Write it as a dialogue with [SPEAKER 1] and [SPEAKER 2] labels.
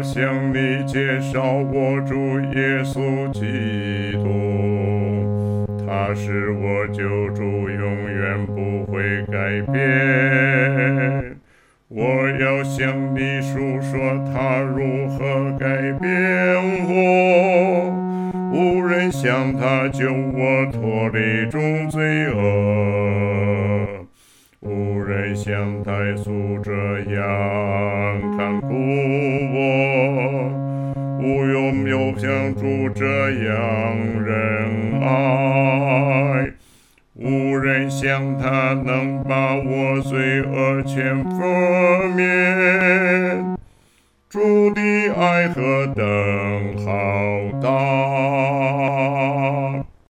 [SPEAKER 1] 向你介绍我主耶稣基督，他是我救主，永远不会改变。我要向你述说他如何改变我，无人像他救我脱离众罪恶，无人像太素这样看顾我，无有像主这样仁爱，无人像他能把我罪恶全覆灭。主的爱何等浩大！